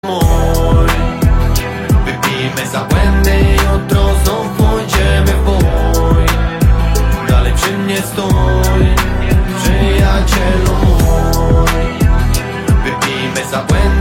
mój. Wypijmy za błędy, jutro znów pójdziemy w bój. Dalej przy mnie stój, przyjacielu mój. Wypijmy za błędy.